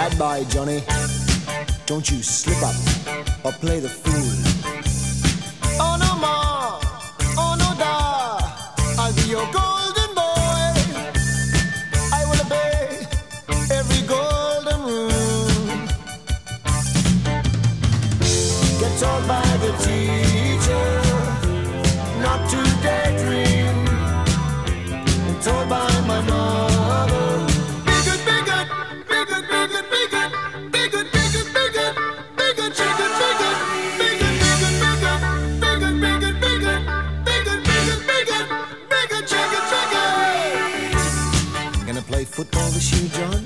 bad boy, Johnny. Don't you slip up or play the fool. Oh no more, oh no da, I'll be your golden boy. I will obey every golden rule. Get told by the teacher not to daydream. Told by my mother, be good, be good, be good, be good, be good, be good, be good, be good, be good, chicken, be good, be good, be good, be good, be good, be good, be good, be good, be good, be good, be good, chicken, chicken. Gonna play football this year, John?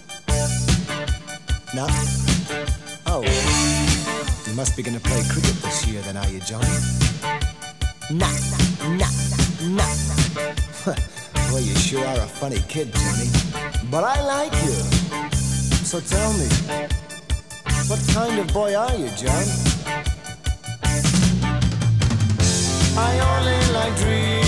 No? Oh, you must be gonna play cricket this year then, are you, John? Nah, nah, nah, nah. Well, you sure are a funny kid, Johnny. But I like you. So tell me, what kind of boy are you, John? I only like dreams.